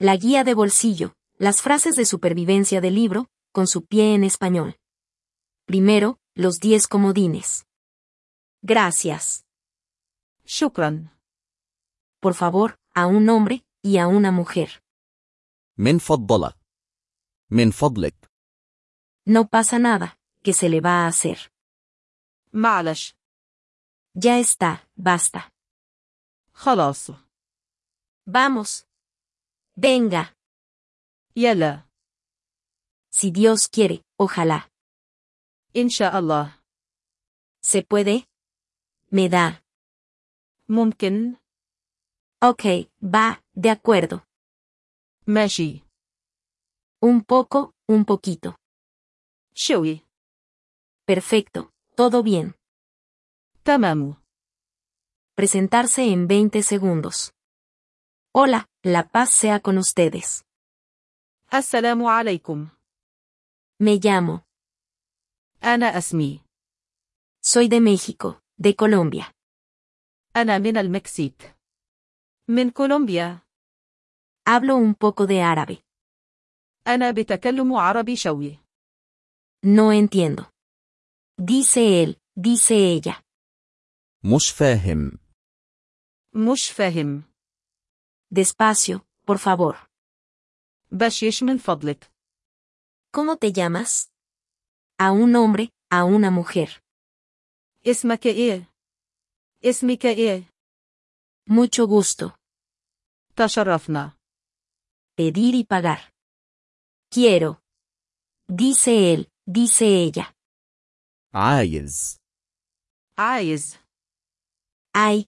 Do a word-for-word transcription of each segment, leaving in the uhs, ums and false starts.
La guía de bolsillo, las frases de supervivencia del libro, con su pie en español. Primero, los diez comodines. Gracias. شكرا. Por favor, a un hombre y a una mujer. من فضلك. من فضلك. No pasa nada, ¿qué se le va a hacer? معلش. Ya está, basta. خلاص. Vamos. Venga. يلا. Si Dios quiere, ojalá. إن شاء الله. ¿Se puede? Me da. ممكن. Ok, va, de acuerdo. ماشي. Un poco, un poquito. شوي. Perfecto, todo bien. تمام. Presentarse en veinte segundos. Hola, la paz sea con ustedes. السلام عليكم. Me llamo. أنا اسمي. Soy de México, de Colombia. أنا من المكسيك. من كولومبيا. Hablo un poco de árabe. أنا بتكلم عربي شوي. No entiendo. Dice él, dice ella. مش فاهم. مش فاهم. Despacio, por favor. بشيش من فضلك. ¿Cómo te llamas? A un hombre, a una mujer. اسمك إيه؟ اسمك إيه؟ Mucho gusto. تشرفنا. Pedir y pagar. Quiero. Dice él, dice ella. عايز. عايز. Ay,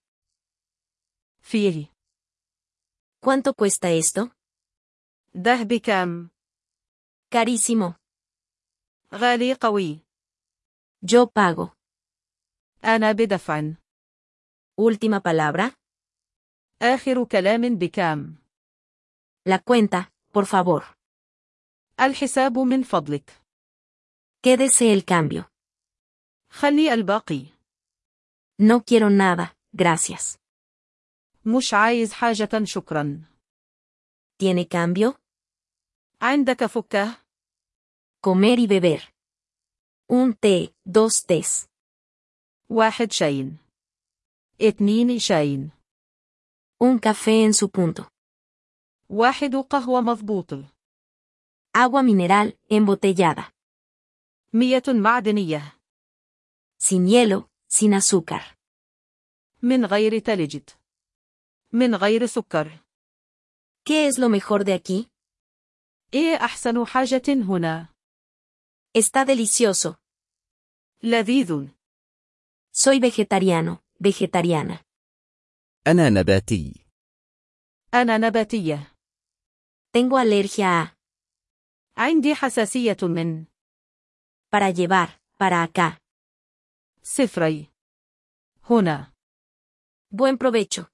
فيه. ¿cuánto cuesta esto? ده بكام؟ Carísimo. غالي قوي. Yo pago. أنا بدفع. Última palabra. آخر كلام بكام؟ La cuenta, por favor. الحساب من فضلك. Quédese el cambio. خلي الباقي. No quiero nada, gracias. مش عايز حاجة شكرا. ¿Tiene cambio? عندك فكة؟ Comer y beber. Un té, dos tés. واحد شاين. اتنين شاين. Un café en su punto. واحد قهوة مضبوط. Agua mineral, embotellada. مية معدنية. Sin hielo, sin azúcar. من غير تلج. من غير سكر. ¿Qué es lo mejor de aquí? إيه أحسن حاجة هنا؟ Está delicioso. لذيذ. Soy vegetariano, vegetariana. أنا نباتي. أنا نباتية. Tengo alergia a. عندي حساسية من. Para llevar, para acá. صفري. هنا. Buen provecho.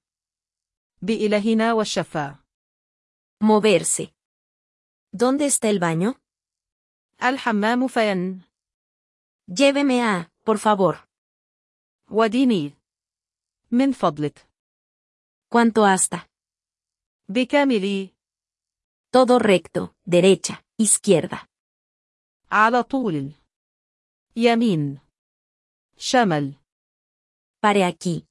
بإلهنا والشفاء. Moverse. ¿Dónde está el baño? الحمام فين. Lléveme a, por favor. وديني. من فضلك. ¿Cuánto hasta? بكاملي. Todo recto, derecha, izquierda. على طول. يمين. شمال. Pare aquí.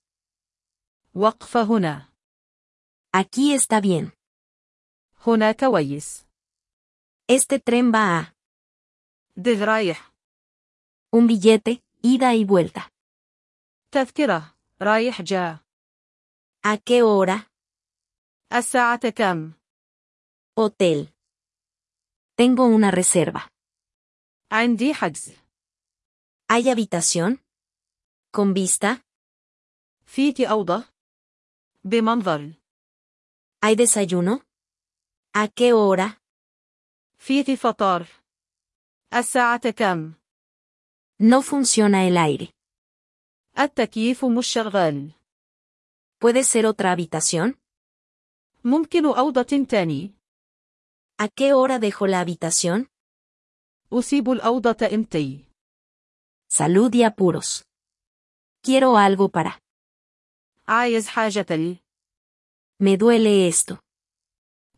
وقف هنا. Aquí está bien. هنا كويس. Este tren va a. ده رايح. Un billete, ida y vuelta. تذكرة. رايح جاء. ¿A qué hora? الساعة كم؟ Hotel. Tengo una reserva. عندي حجز. ¿Hay habitación? ¿Con vista? فيك أوضة. بمنظر. ¿Hay desayuno? ¿A qué hora? فيك فطار. الساعة كم؟ No funciona el aire. التكييف مش شغال. ¿Puede ser otra habitación? ممكن أوضة تاني. ¿A qué hora dejo la habitación? أسيب الأوضة إمتى؟ Salud y apuros. Quiero algo para. عايز حاجة لي. Me duele esto.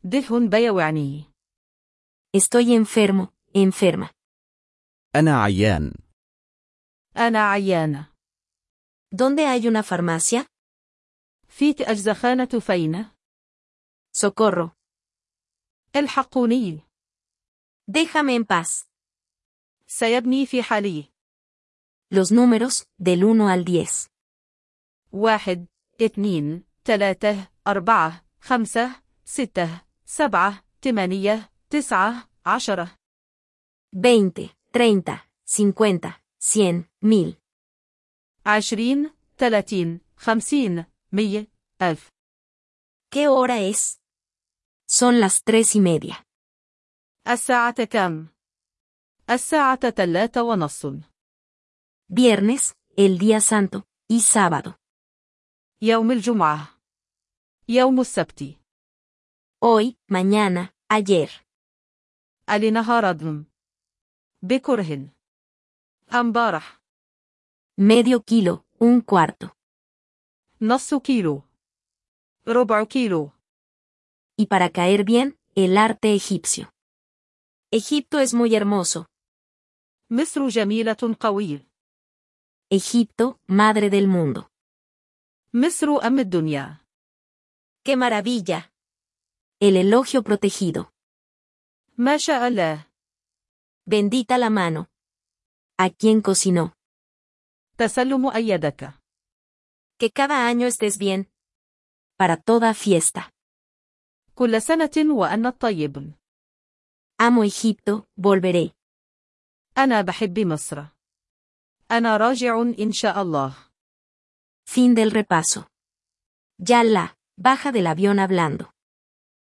دهن بيوعني. Estoy enfermo, enferma. أنا عيان. أنا عيانة. ¿Dónde hay una farmacia? فيت أجزخانة فين؟ Socorro. الحقوني. Déjame en paz. سيبني في حالي. Los números, del uno al diez. واحد، اثنين، ثلاثة، أربعة، خمسة، ستة، سبعة، ثمانية، تسعة، عشرة. veinte, treinta, cincuenta, cien, mil. عشرين، ثلاثين، خمسين، مية، ألف. ¿Qué hora es? Son las tres y media. الساعة كم؟ الساعة ثلاثة ونص. Viernes, el día santo, y sábado. يوم الجمعة. يوم السبت. Hoy, mañana, ayer. النهار. بكره. امبارح. Medio kilo, un cuarto. نص كيلو. ربع كيلو. Y para caer bien, el arte egipcio. Egipto es muy hermoso. مصر جميلة قوي. Egipto, madre del mundo. مصر أم الدنيا. ¡Qué maravilla! El elogio protegido. ما شاء الله. Bendita la mano. ¿A quién cocinó? تسلم أيدك. Que cada año estés bien. Para toda fiesta. كل سنة وأنت طيب. Amo Egipto, volveré. أنا بحب مصر. أنا راجع إن شاء الله. Fin del repaso. Yala, baja del avión hablando.